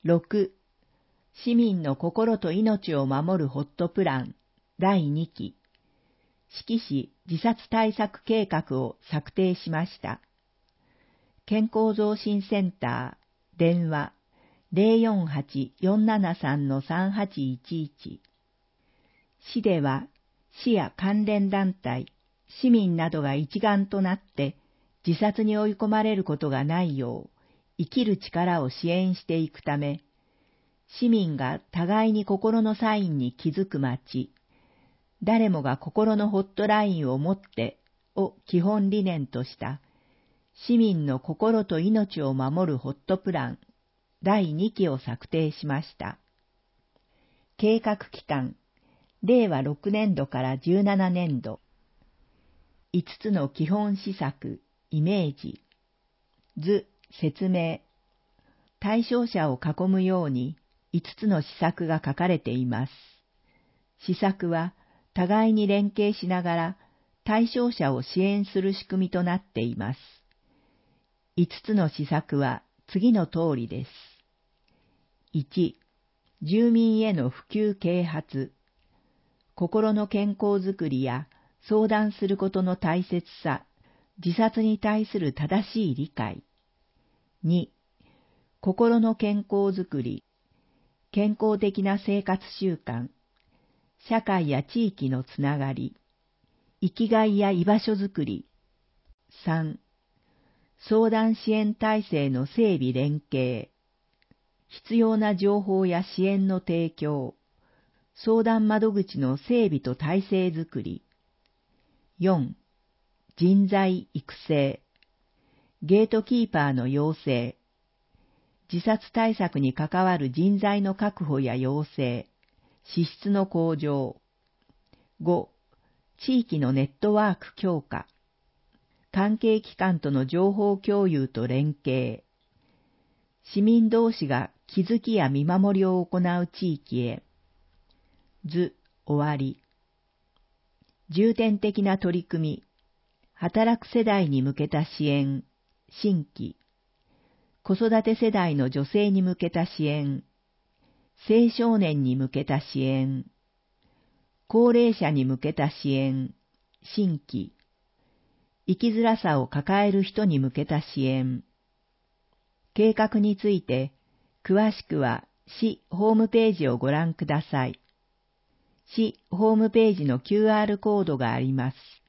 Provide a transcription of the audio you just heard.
6. 市民の心と命を守るホットプラン第2期指揮し自殺対策計画を策定しました。健康増進センター電話 048-473-3811 市では市や関連団体、市民などが一丸となって自殺に追い込まれることがないよう生きる力を支援していくため、市民が互いに心のサインに気づく街、誰もが心のホットラインを持ってを基本理念とした市民の心と命を守るホットプラン第2期を策定しました。計画期間、令和6年度から17年度。5つの基本施策、イメージ。図、説明。対象者を囲むように5つの施策が書かれています。施策は互いに連携しながら対象者を支援する仕組みとなっています。5つの施策は次の通りです。1、住民への普及啓発。心の健康づくりや相談することの大切さ、自殺に対する正しい理解。2、心の健康づくり、健康的な生活習慣、社会や地域のつながり、生きがいや居場所づくり。3、相談支援体制の整備連携、必要な情報や支援の提供、相談窓口の整備と体制づくり。4. 人材育成、ゲートキーパーの養成、自殺対策に関わる人材の確保や養成、資質の向上。5. 地域のネットワーク強化、関係機関との情報共有と連携、市民同士が気づきや見守りを行う地域へ。図、終わり。重点的な取り組み、働く世代に向けた支援、新規、子育て世代の女性に向けた支援、青少年に向けた支援、高齢者に向けた支援、新規、生きづらさを抱える人に向けた支援。計画について、詳しくは市ホームページをご覧ください。市ホームページの QR コードがあります。